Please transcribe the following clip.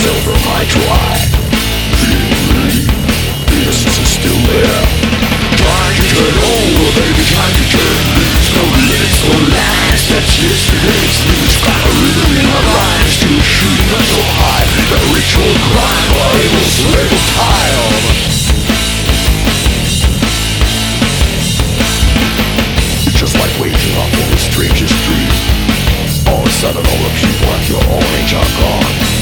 seldom I try. Innocence is still there. Trying to turn over, baby, trying to turn loose. No limits, no lines that you